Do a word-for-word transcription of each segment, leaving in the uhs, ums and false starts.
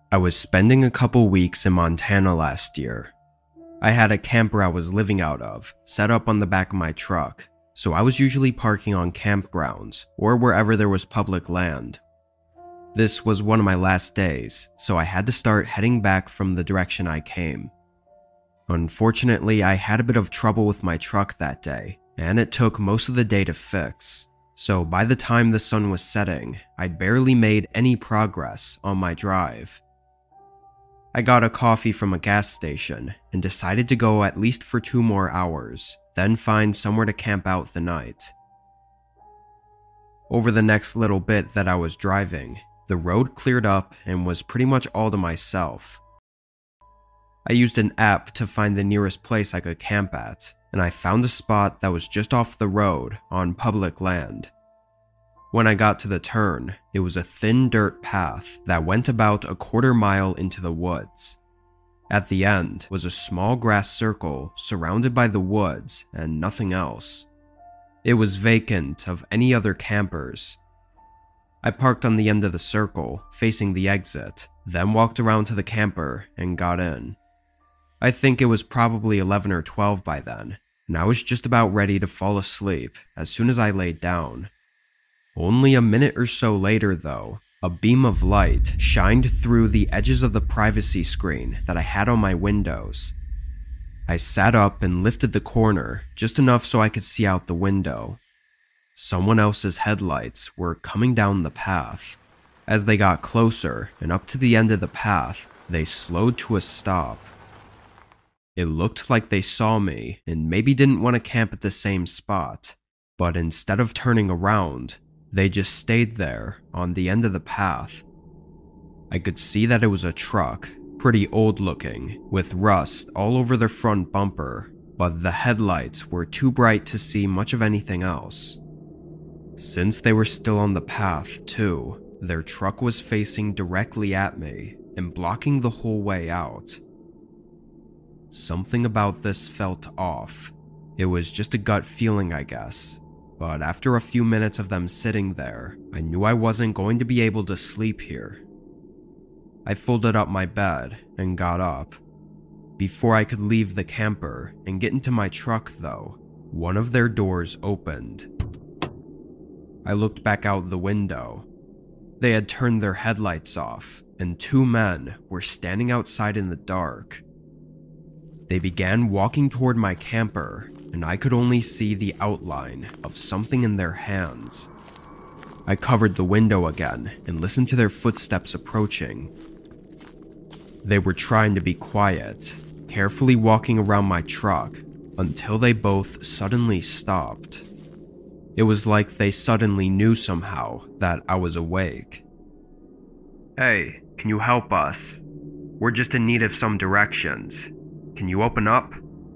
I was spending a couple weeks in Montana last year. I had a camper I was living out of set up on the back of my truck, so I was usually parking on campgrounds or wherever there was public land. This was one of my last days, so I had to start heading back from the direction I came. Unfortunately, I had a bit of trouble with my truck that day, and it took most of the day to fix. So by the time the sun was setting, I'd barely made any progress on my drive. I got a coffee from a gas station and decided to go at least for two more hours, then find somewhere to camp out the night. Over the next little bit that I was driving, the road cleared up and was pretty much all to myself. I used an app to find the nearest place I could camp at, and I found a spot that was just off the road on public land. When I got to the turn, it was a thin dirt path that went about a quarter mile into the woods. At the end was a small grass circle surrounded by the woods and nothing else. It was vacant of any other campers. I parked on the end of the circle, facing the exit, then walked around to the camper and got in. I think it was probably eleven or twelve by then, and I was just about ready to fall asleep as soon as I laid down. Only a minute or so later, though, a beam of light shined through the edges of the privacy screen that I had on my windows. I sat up and lifted the corner just enough so I could see out the window. Someone else's headlights were coming down the path. As they got closer and up to the end of the path, they slowed to a stop. It looked like they saw me and maybe didn't want to camp at the same spot, but instead of turning around, they just stayed there on the end of the path. I could see that it was a truck, pretty old looking, with rust all over their front bumper, but the headlights were too bright to see much of anything else. Since they were still on the path, too, their truck was facing directly at me and blocking the whole way out. Something about this felt off. It was just a gut feeling, I guess. But after a few minutes of them sitting there, I knew I wasn't going to be able to sleep here. I folded up my bed and got up. Before I could leave the camper and get into my truck, though, one of their doors opened. I looked back out the window. They had turned their headlights off, and two men were standing outside in the dark. They began walking toward my camper, and I could only see the outline of something in their hands. I covered the window again and listened to their footsteps approaching. They were trying to be quiet, carefully walking around my truck until they both suddenly stopped. It was like they suddenly knew somehow that I was awake. "Hey, can you help us? We're just in need of some directions. Can you open up?"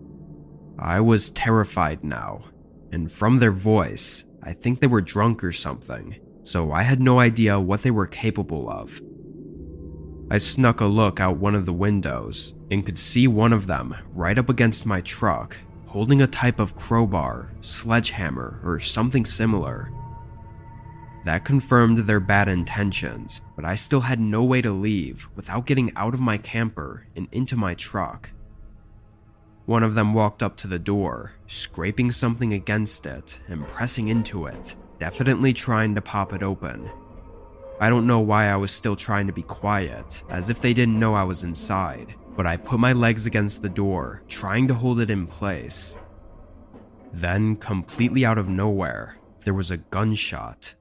I was terrified now, and from their voice, I think they were drunk or something, so I had no idea what they were capable of. I snuck a look out one of the windows and could see one of them right up against my truck, holding a type of crowbar, sledgehammer, or something similar. That confirmed their bad intentions, but I still had no way to leave without getting out of my camper and into my truck. One of them walked up to the door, scraping something against it and pressing into it, definitely trying to pop it open. I don't know why I was still trying to be quiet, as if they didn't know I was inside, but I put my legs against the door, trying to hold it in place. Then, completely out of nowhere, there was a gunshot.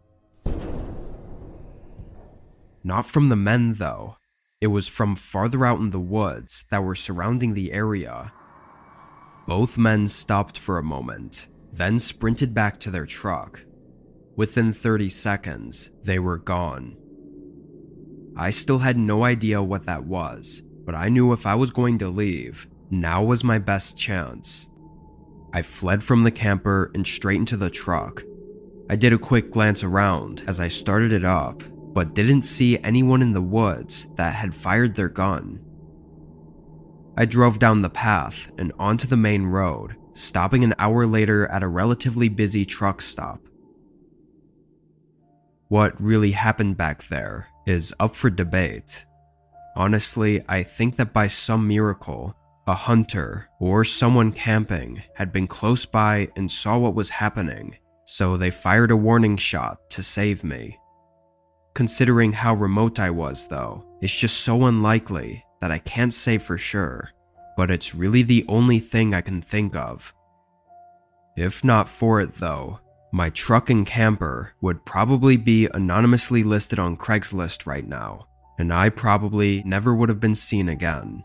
Not from the men, though. It was from farther out in the woods that were surrounding the area. Both men stopped for a moment, then sprinted back to their truck. Within thirty seconds, they were gone. I still had no idea what that was, but I knew if I was going to leave, now was my best chance. I fled from the camper and straight into the truck. I did a quick glance around as I started it up, but didn't see anyone in the woods that had fired their gun. I drove down the path and onto the main road, stopping an hour later at a relatively busy truck stop. What really happened back there is up for debate. Honestly, I think that by some miracle, a hunter or someone camping had been close by and saw what was happening, so they fired a warning shot to save me. Considering how remote I was though, it's just so unlikely that I can't say for sure, but it's really the only thing I can think of. If not for it though, my truck and camper would probably be anonymously listed on Craigslist right now, and I probably never would have been seen again.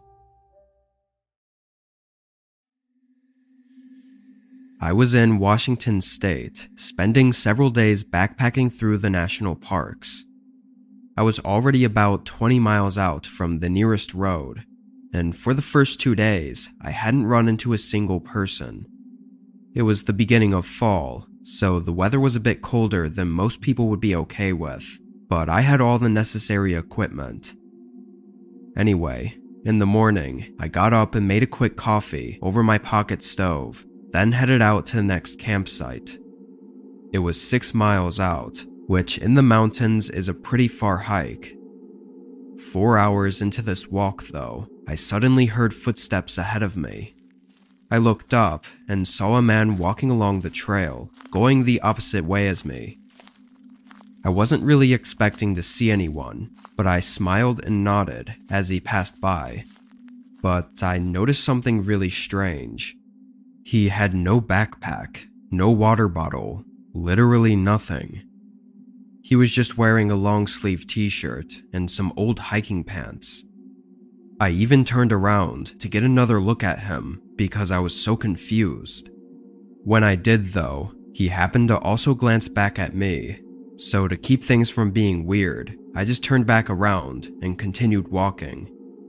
I was in Washington State, spending several days backpacking through the national parks. I was already about twenty miles out from the nearest road, and for the first two days, I hadn't run into a single person. It was the beginning of fall, so the weather was a bit colder than most people would be okay with, but I had all the necessary equipment. Anyway, in the morning, I got up and made a quick coffee over my pocket stove, then headed out to the next campsite. It was six miles out, which in the mountains is a pretty far hike. Four hours into this walk though, I suddenly heard footsteps ahead of me. I looked up and saw a man walking along the trail, going the opposite way as me. I wasn't really expecting to see anyone, but I smiled and nodded as he passed by. But I noticed something really strange. He had no backpack, no water bottle, literally nothing. He was just wearing a long-sleeve t-shirt and some old hiking pants. I even turned around to get another look at him because I was so confused. When I did though, he happened to also glance back at me, so to keep things from being weird, I just turned back around and continued walking.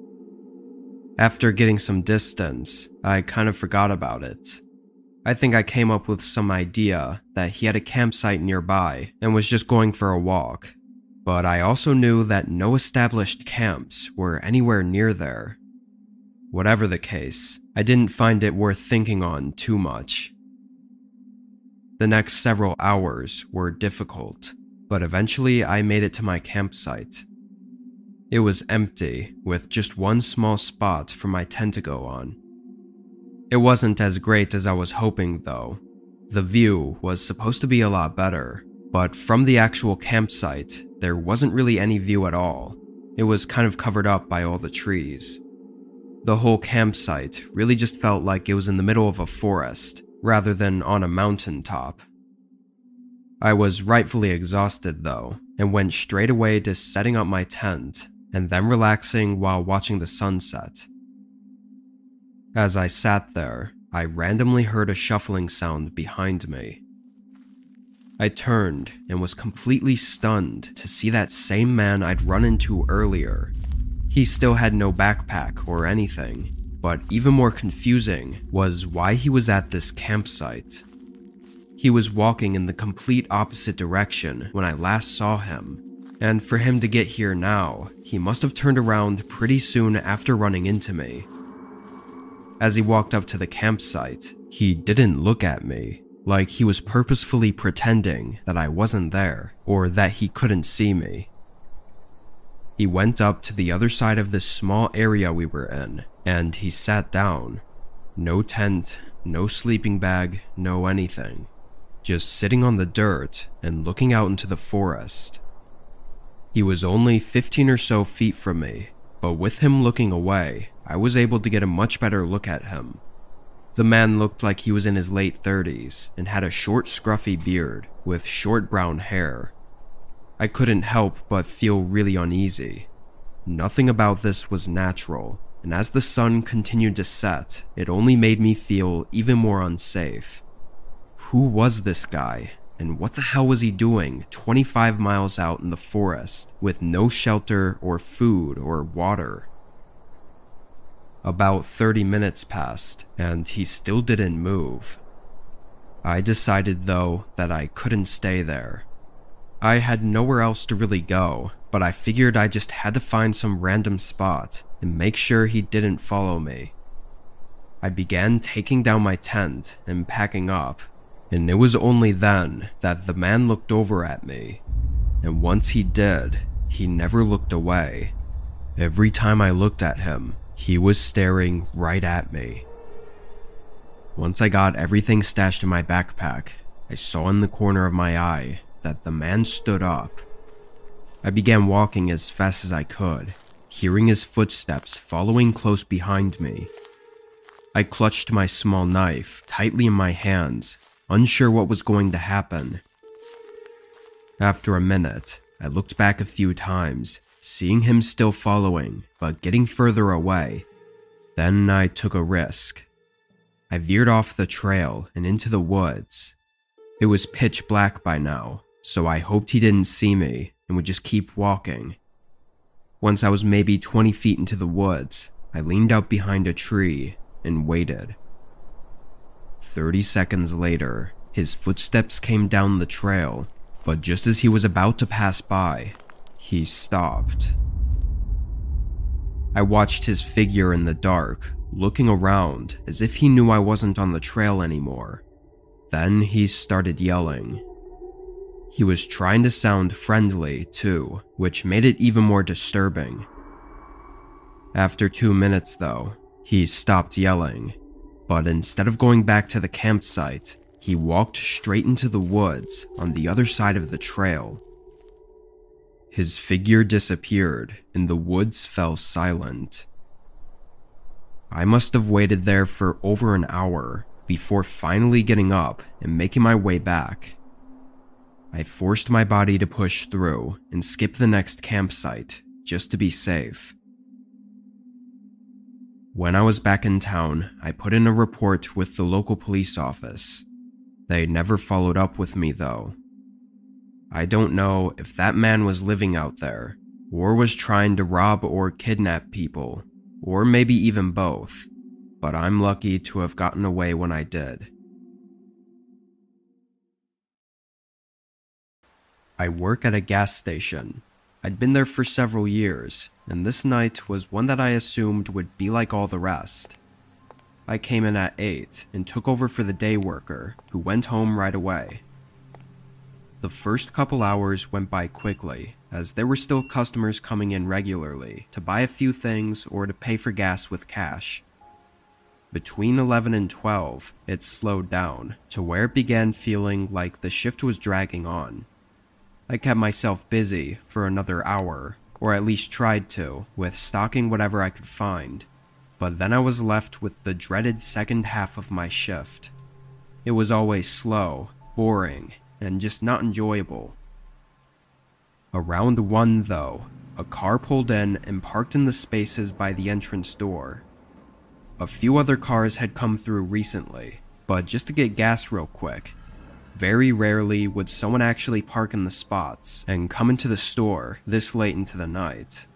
After getting some distance, I kind of forgot about it. I think I came up with some idea that he had a campsite nearby and was just going for a walk, but I also knew that no established camps were anywhere near there. Whatever the case, I didn't find it worth thinking on too much. The next several hours were difficult, but eventually I made it to my campsite. It was empty, with just one small spot for my tent to go on. It wasn't as great as I was hoping though. The view was supposed to be a lot better, but from the actual campsite, there wasn't really any view at all. It was kind of covered up by all the trees. The whole campsite really just felt like it was in the middle of a forest, rather than on a mountain top. I was rightfully exhausted though, and went straight away to setting up my tent, and then relaxing while watching the sunset. As I sat there, I randomly heard a shuffling sound behind me. I turned and was completely stunned to see that same man I'd run into earlier. He still had no backpack or anything, but even more confusing was why he was at this campsite. He was walking in the complete opposite direction when I last saw him, and for him to get here now, he must have turned around pretty soon after running into me. As he walked up to the campsite, he didn't look at me, like he was purposefully pretending that I wasn't there, or that he couldn't see me. He went up to the other side of this small area we were in, and he sat down. No tent, no sleeping bag, no anything. Just sitting on the dirt and looking out into the forest. He was only fifteen or so feet from me, but with him looking away, I was able to get a much better look at him. The man looked like he was in his late thirties and had a short scruffy beard with short brown hair. I couldn't help but feel really uneasy. Nothing about this was natural, and as the sun continued to set, it only made me feel even more unsafe. Who was this guy, and what the hell was he doing twenty-five miles out in the forest with no shelter or food or water? About thirty minutes passed, and he still didn't move. I decided though that I couldn't stay there. I had nowhere else to really go, but I figured I just had to find some random spot and make sure he didn't follow me. I began taking down my tent and packing up, and it was only then that the man looked over at me, and once he did, he never looked away. Every time I looked at him, he was staring right at me. Once I got everything stashed in my backpack, I saw in the corner of my eye that the man stood up. I began walking as fast as I could, hearing his footsteps following close behind me. I clutched my small knife tightly in my hands, unsure what was going to happen. After a minute, I looked back a few times, seeing him still following, but getting further away. Then I took a risk. I veered off the trail and into the woods. It was pitch black by now, so I hoped he didn't see me and would just keep walking. Once I was maybe twenty feet into the woods, I leaned out behind a tree and waited. Thirty seconds later, his footsteps came down the trail, but just as he was about to pass by, he stopped. I watched his figure in the dark, looking around as if he knew I wasn't on the trail anymore. Then he started yelling. He was trying to sound friendly, too, which made it even more disturbing. After two minutes, though, he stopped yelling, but instead of going back to the campsite, he walked straight into the woods on the other side of the trail. His figure disappeared, and the woods fell silent. I must have waited there for over an hour before finally getting up and making my way back. I forced my body to push through and skip the next campsite just to be safe. When I was back in town, I put in a report with the local police office. They never followed up with me though. I don't know if that man was living out there, or was trying to rob or kidnap people, or maybe even both, but I'm lucky to have gotten away when I did. I work at a gas station. I'd been there for several years, and this night was one that I assumed would be like all the rest. I came in at eight and took over for the day worker, who went home right away. The first couple hours went by quickly, as there were still customers coming in regularly to buy a few things or to pay for gas with cash. Between eleven and twelve, it slowed down to where it began feeling like the shift was dragging on. I kept myself busy for another hour, or at least tried to, with stocking whatever I could find, but then I was left with the dreaded second half of my shift. It was always slow, boring, and just not enjoyable. Around one, though, a car pulled in and parked in the spaces by the entrance door. A few other cars had come through recently, but just to get gas real quick. Very rarely would someone actually park in the spots and come into the store this late into the night.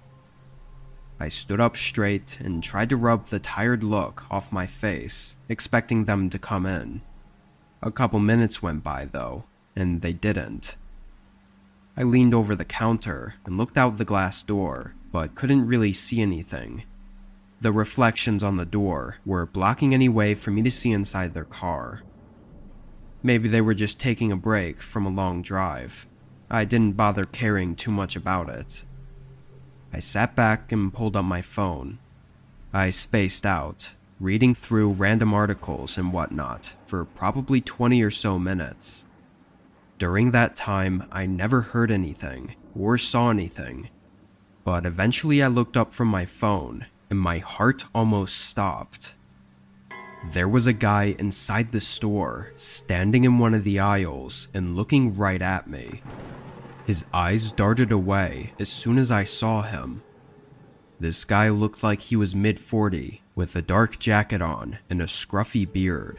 I stood up straight and tried to rub the tired look off my face, expecting them to come in. A couple minutes went by though, and they didn't. I leaned over the counter and looked out the glass door, but couldn't really see anything. The reflections on the door were blocking any way for me to see inside their car. Maybe they were just taking a break from a long drive. I didn't bother caring too much about it. I sat back and pulled up my phone. I spaced out, reading through random articles and whatnot for probably twenty or so minutes. During that time, I never heard anything or saw anything, but eventually I looked up from my phone and my heart almost stopped. There was a guy inside the store, standing in one of the aisles and looking right at me. His eyes darted away as soon as I saw him. This guy looked like he was mid forty, with a dark jacket on and a scruffy beard.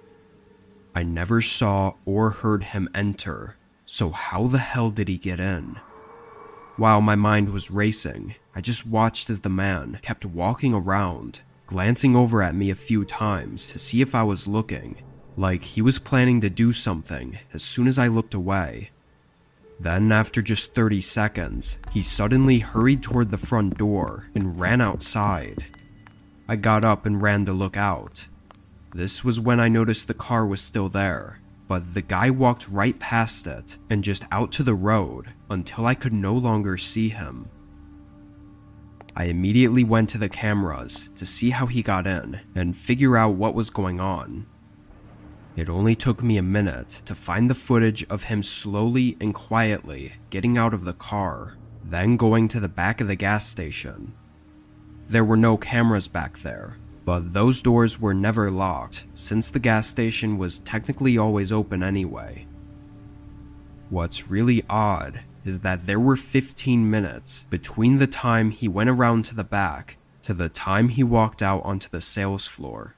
I never saw or heard him enter, so how the hell did he get in? While my mind was racing, I just watched as the man kept walking around, glancing over at me a few times to see if I was looking, like he was planning to do something as soon as I looked away. Then, after just thirty seconds, he suddenly hurried toward the front door and ran outside. I got up and ran to look out. This was when I noticed the car was still there, but the guy walked right past it and just out to the road until I could no longer see him. I immediately went to the cameras to see how he got in and figure out what was going on. It only took me a minute to find the footage of him slowly and quietly getting out of the car, then going to the back of the gas station. There were no cameras back there, but those doors were never locked since the gas station was technically always open anyway. What's really odd is that there were fifteen minutes between the time he went around to the back to the time he walked out onto the sales floor.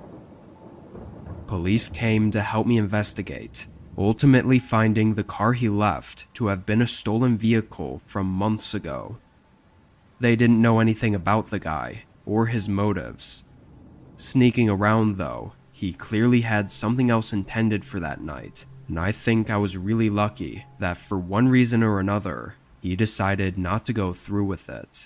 Police came to help me investigate, ultimately finding the car he left to have been a stolen vehicle from months ago. They didn't know anything about the guy or his motives. Sneaking around though, he clearly had something else intended for that night, and I think I was really lucky that for one reason or another, he decided not to go through with it.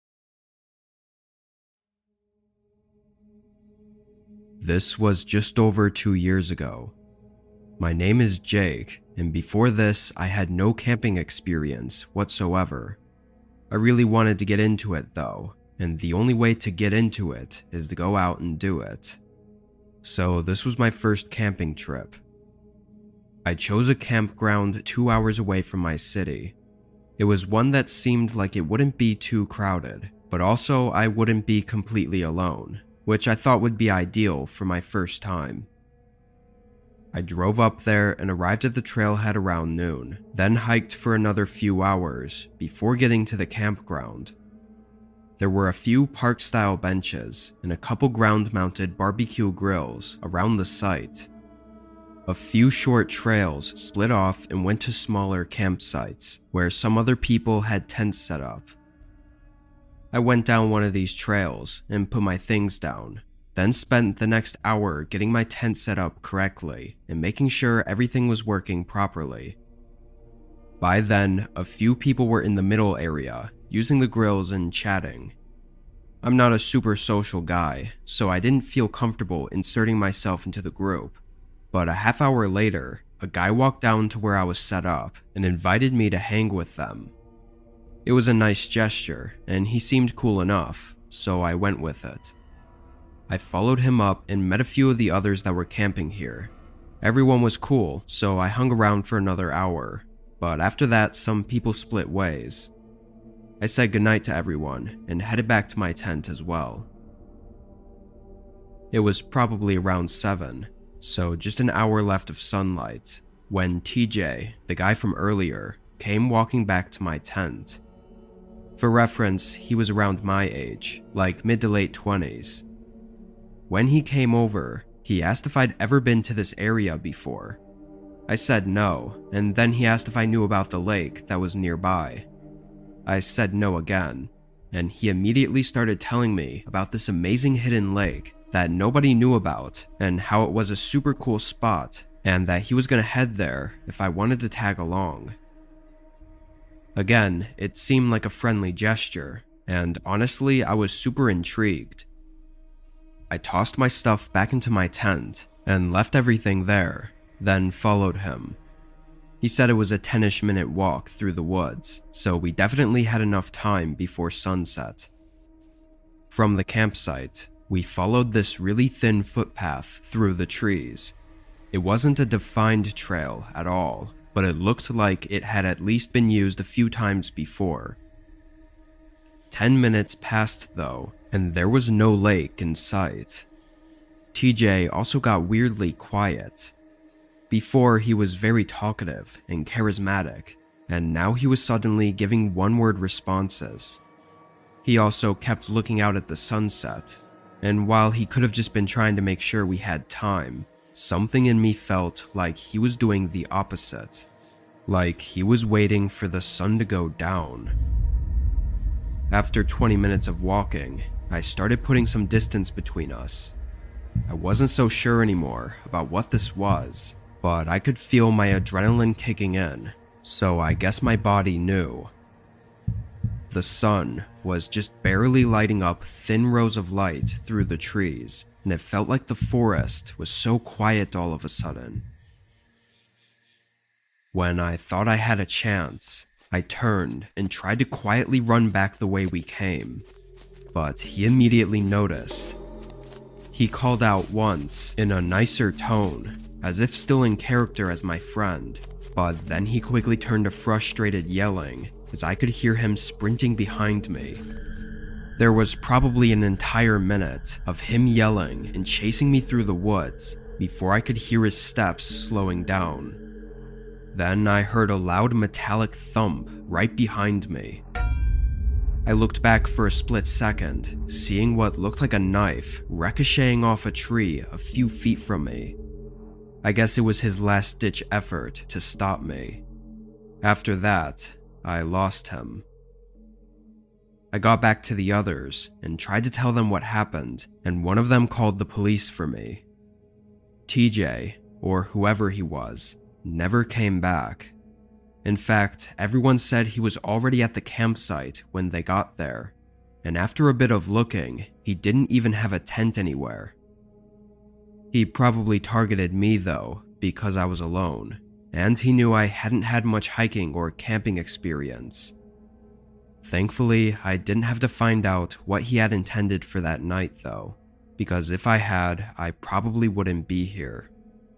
This was just over two years ago. My name is Jake, and before this, I had no camping experience whatsoever. I really wanted to get into it though, and the only way to get into it is to go out and do it. So this was my first camping trip. I chose a campground two hours away from my city. It was one that seemed like it wouldn't be too crowded, but also I wouldn't be completely alone, which I thought would be ideal for my first time. I drove up there and arrived at the trailhead around noon, then hiked for another few hours before getting to the campground. There were a few park-style benches and a couple ground-mounted barbecue grills around the site. A few short trails split off and went to smaller campsites, where some other people had tents set up. I went down one of these trails and put my things down, then spent the next hour getting my tent set up correctly and making sure everything was working properly. By then, a few people were in the middle area, using the grills and chatting. I'm not a super social guy, so I didn't feel comfortable inserting myself into the group. But a half hour later, a guy walked down to where I was set up and invited me to hang with them. It was a nice gesture, and he seemed cool enough, so I went with it. I followed him up and met a few of the others that were camping here. Everyone was cool, so I hung around for another hour, but after that some people split ways. I said goodnight to everyone and headed back to my tent as well. It was probably around seven, so just an hour left of sunlight, when T J, the guy from earlier, came walking back to my tent. For reference, he was around my age, like mid to late twenties. When he came over, he asked if I'd ever been to this area before. I said no, and then he asked if I knew about the lake that was nearby. I said no again, and he immediately started telling me about this amazing hidden lake that nobody knew about and how it was a super cool spot and that he was going to head there if I wanted to tag along. Again, it seemed like a friendly gesture, and honestly, I was super intrigued. I tossed my stuff back into my tent and left everything there, then followed him. He said it was a ten-ish minute walk through the woods, so we definitely had enough time before sunset. From the campsite, we followed this really thin footpath through the trees. It wasn't a defined trail at all, but it looked like it had at least been used a few times before. Ten minutes passed though, and there was no lake in sight. T J also got weirdly quiet. Before, he was very talkative and charismatic, and now he was suddenly giving one-word responses. He also kept looking out at the sunset, and while he could have just been trying to make sure we had time, something in me felt like he was doing the opposite. Like he was waiting for the sun to go down. After twenty minutes of walking, I started putting some distance between us. I wasn't so sure anymore about what this was, but I could feel my adrenaline kicking in, so I guess my body knew. The sun was just barely lighting up thin rows of light through the trees, and it felt like the forest was so quiet all of a sudden. When I thought I had a chance, I turned and tried to quietly run back the way we came, but he immediately noticed. He called out once in a nicer tone, as if still in character as my friend, but then he quickly turned to frustrated yelling as I could hear him sprinting behind me. There was probably an entire minute of him yelling and chasing me through the woods before I could hear his steps slowing down. Then I heard a loud metallic thump right behind me. I looked back for a split second, seeing what looked like a knife ricocheting off a tree a few feet from me. I guess it was his last-ditch effort to stop me. After that, I lost him. I got back to the others and tried to tell them what happened, and one of them called the police for me. T J, or whoever he was, never came back. In fact, everyone said he was already at the campsite when they got there, and after a bit of looking, he didn't even have a tent anywhere. He probably targeted me though, because I was alone, and he knew I hadn't had much hiking or camping experience. Thankfully, I didn't have to find out what he had intended for that night though, because if I had, I probably wouldn't be here.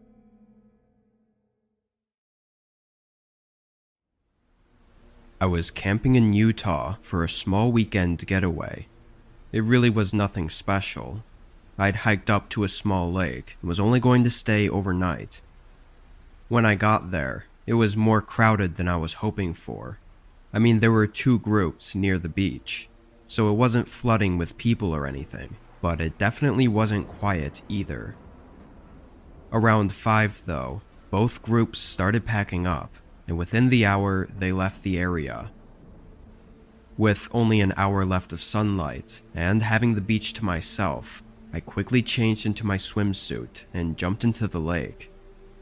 I was camping in Utah for a small weekend getaway. It really was nothing special. I'd hiked up to a small lake and was only going to stay overnight. When I got there, it was more crowded than I was hoping for. I mean, there were two groups near the beach, so it wasn't flooding with people or anything, but it definitely wasn't quiet either. Around five, though, both groups started packing up, and within the hour, they left the area. With only an hour left of sunlight, and having the beach to myself, I quickly changed into my swimsuit and jumped into the lake.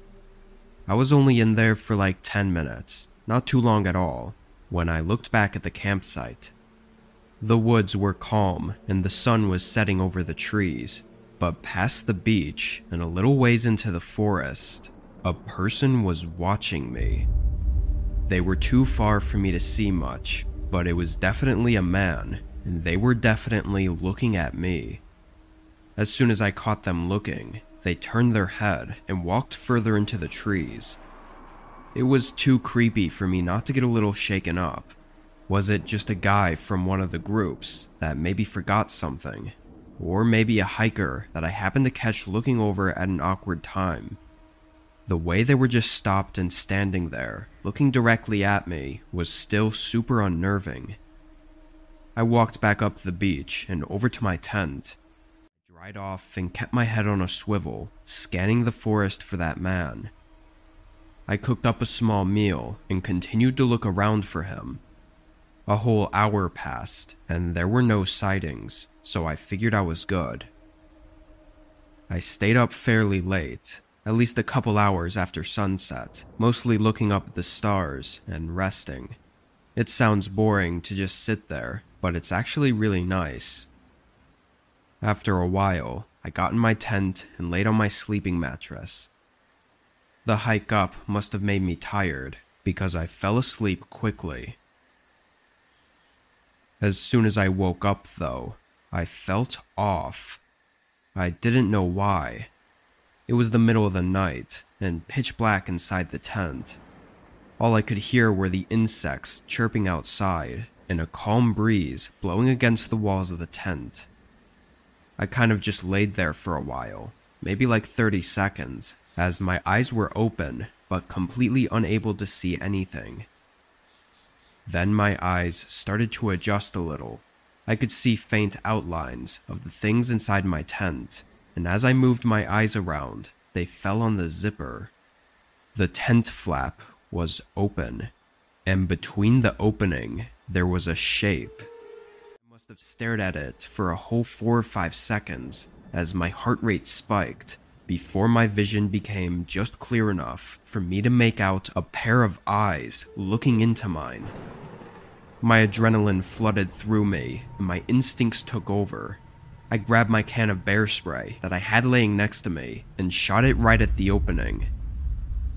I was only in there for like ten minutes, not too long at all, when I looked back at the campsite. The woods were calm and the sun was setting over the trees, but past the beach and a little ways into the forest, a person was watching me. They were too far for me to see much, but it was definitely a man, and they were definitely looking at me. As soon as I caught them looking, they turned their head and walked further into the trees. It was too creepy for me not to get a little shaken up. Was it just a guy from one of the groups that maybe forgot something? Or maybe a hiker that I happened to catch looking over at an awkward time? The way they were just stopped and standing there, looking directly at me, was still super unnerving. I walked back up the beach and over to my tent. I dried off and kept my head on a swivel, scanning the forest for that man. I cooked up a small meal and continued to look around for him. A whole hour passed, and there were no sightings, so I figured I was good. I stayed up fairly late, at least a couple hours after sunset, mostly looking up at the stars and resting. It sounds boring to just sit there, but it's actually really nice. After a while, I got in my tent and laid on my sleeping mattress. The hike up must have made me tired, because I fell asleep quickly. As soon as I woke up, though, I felt off. I didn't know why. It was the middle of the night, and pitch black inside the tent. All I could hear were the insects chirping outside, and a calm breeze blowing against the walls of the tent. I kind of just laid there for a while, maybe like thirty seconds, as my eyes were open, but completely unable to see anything. Then my eyes started to adjust a little. I could see faint outlines of the things inside my tent, and as I moved my eyes around, they fell on the zipper. The tent flap was open, and between the opening, there was a shape. I must have stared at it for a whole four or five seconds, as my heart rate spiked, before my vision became just clear enough for me to make out a pair of eyes looking into mine. My adrenaline flooded through me, and my instincts took over. I grabbed my can of bear spray that I had laying next to me and shot it right at the opening.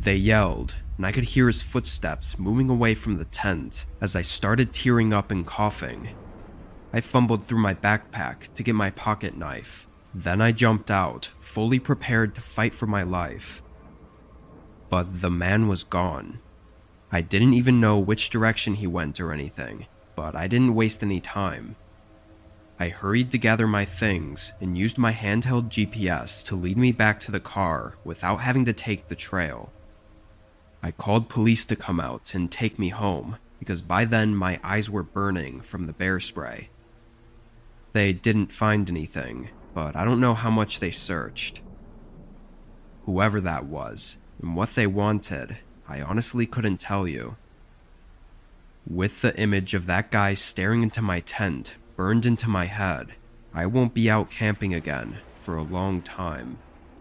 They yelled, and I could hear his footsteps moving away from the tent as I started tearing up and coughing. I fumbled through my backpack to get my pocket knife. Then I jumped out, fully prepared to fight for my life. But the man was gone. I didn't even know which direction he went or anything, but I didn't waste any time. I hurried to gather my things and used my handheld G P S to lead me back to the car without having to take the trail. I called police to come out and take me home, because by then my eyes were burning from the bear spray. They didn't find anything, but I don't know how much they searched. Whoever that was, and what they wanted, I honestly couldn't tell you. With the image of that guy staring into my tent burned into my head, I won't be out camping again for a long time.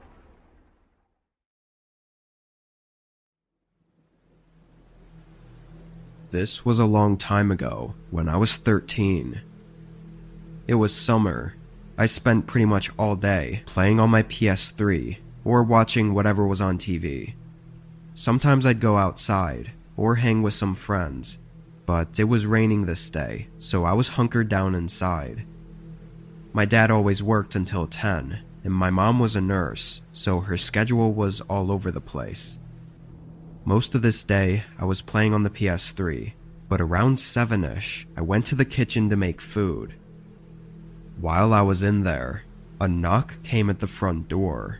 This was a long time ago, when I was thirteen. It was summer. I spent pretty much all day playing on my P S three or watching whatever was on T V. Sometimes I'd go outside or hang with some friends, but it was raining this day, so I was hunkered down inside. My dad always worked until ten, and my mom was a nurse, so her schedule was all over the place. Most of this day, I was playing on the P S three, but around seven-ish, I went to the kitchen to make food. While I was in there, a knock came at the front door.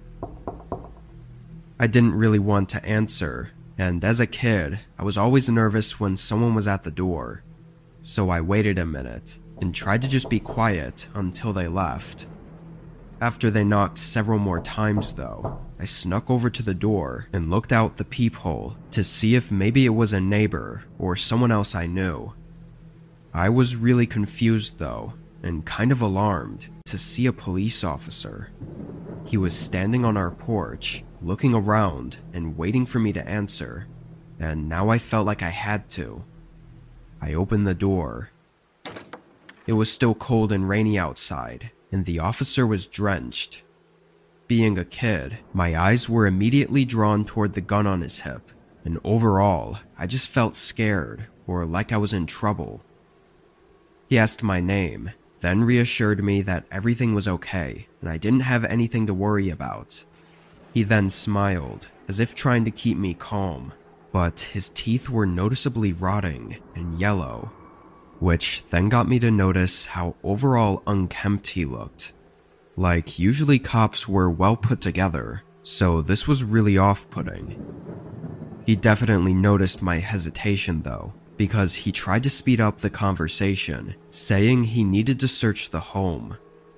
I didn't really want to answer, and as a kid, I was always nervous when someone was at the door, so I waited a minute and tried to just be quiet until they left. After they knocked several more times though, I snuck over to the door and looked out the peephole to see if maybe it was a neighbor or someone else I knew. I was really confused though, and kind of alarmed to see a police officer. He was standing on our porch, looking around and waiting for me to answer, and now I felt like I had to. I opened the door. It was still cold and rainy outside, and the officer was drenched. Being a kid, my eyes were immediately drawn toward the gun on his hip, and overall, I just felt scared, or like I was in trouble. He asked my name, then reassured me that everything was okay, and I didn't have anything to worry about. He then smiled, as if trying to keep me calm, but his teeth were noticeably rotting and yellow, which then got me to notice how overall unkempt he looked. Like, usually cops were well put together, so this was really off-putting. He definitely noticed my hesitation though, because he tried to speed up the conversation, saying he needed to search the home.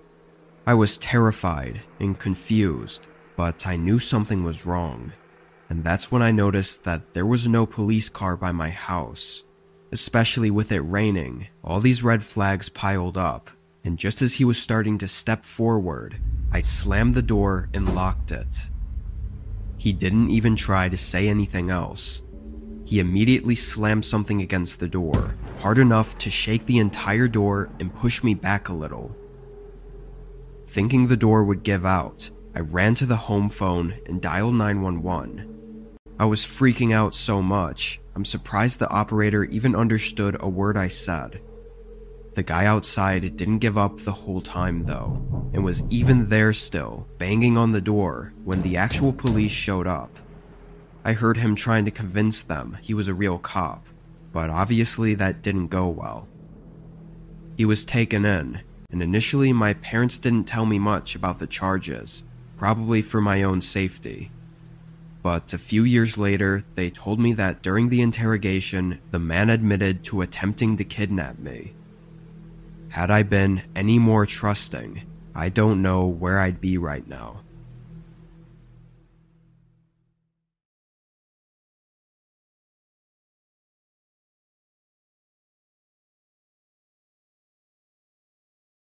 I was terrified and confused, but I knew something was wrong, and that's when I noticed that there was no police car by my house. Especially with it raining, all these red flags piled up, and just as he was starting to step forward, I slammed the door and locked it. He didn't even try to say anything else. He immediately slammed something against the door, hard enough to shake the entire door and push me back a little. Thinking the door would give out, I ran to the home phone and dialed nine one one. I was freaking out so much, I'm surprised the operator even understood a word I said. The guy outside didn't give up the whole time though, and was even there still, banging on the door when the actual police showed up. I heard him trying to convince them he was a real cop, but obviously that didn't go well. He was taken in, and initially my parents didn't tell me much about the charges, probably for my own safety. But a few years later, they told me that during the interrogation, the man admitted to attempting to kidnap me. Had I been any more trusting, I don't know where I'd be right now.